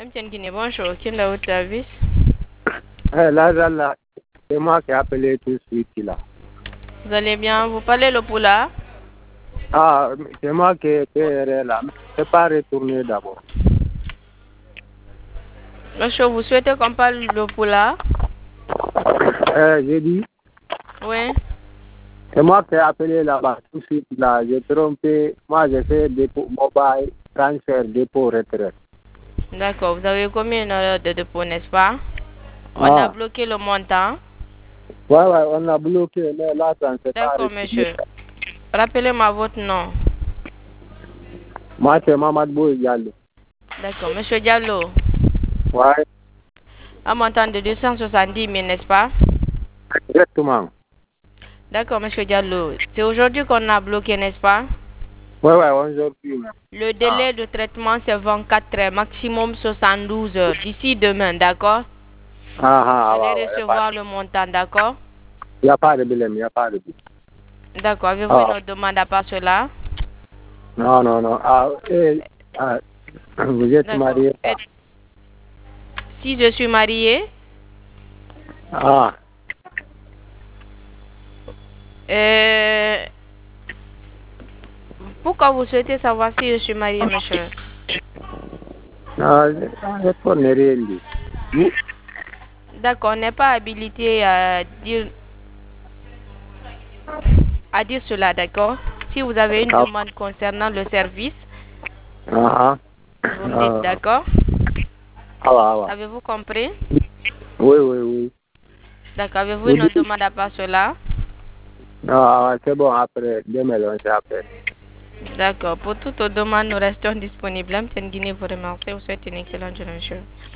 MTN Guinée, bonjour. Qui est là au service? Là, c'est moi qui ai appelé tout de suite là. Vous allez bien? Vous parlez le poula? Ah, c'est moi qui étais là. C'est pas retourné d'abord. Monsieur, vous souhaitez qu'on parle le poula? J'ai dit, Oui. c'est moi qui ai appelé là-bas tout de suite là. J'ai trompé. Moi, j'ai fait dépôt mobile, transfert, dépôt, retraite. D'accord. Vous avez commis une erreur de dépôt, n'est-ce pas? On a Ah, bloqué le montant. ouais, on a bloqué, mais là, ça ne s'est pas D'accord, retourné. monsieur. Rappelez-moi votre nom. Moi, c'est Mamad Boy Diallo. D'accord. Monsieur Diallo, Ouais, un montant de 270 000, n'est-ce pas? exactement. D'accord, monsieur Diallo. C'est aujourd'hui qu'on a bloqué, n'est-ce pas? Ouais, aujourd'hui même. Le délai de traitement, c'est 24 heures, maximum 72 heures. D'ici demain, d'accord? Vous allez recevoir le montant, d'accord? Il n'y a pas de problème, il n'y a pas de problème. D'accord. Avez-vous une autre demande à part cela? Non. Vous êtes D'accord. marié? Si je suis mariée, Ah, pourquoi vous souhaitez savoir si je suis mariée, monsieur? non, je connais rien dit. D'accord, on n'est pas habilité à dire cela, d'accord? Si vous avez une demande concernant le service, vous me dites, d'accord? Avez-vous compris? Oui. D'accord, avez-vous une autre demande à part cela? Non, c'est bon, après, demain, on s'appelle. D'accord, pour toute autre demande, nous restons disponibles. MTN Guinée vous remercie. Vous souhaite une excellente journée, monsieur.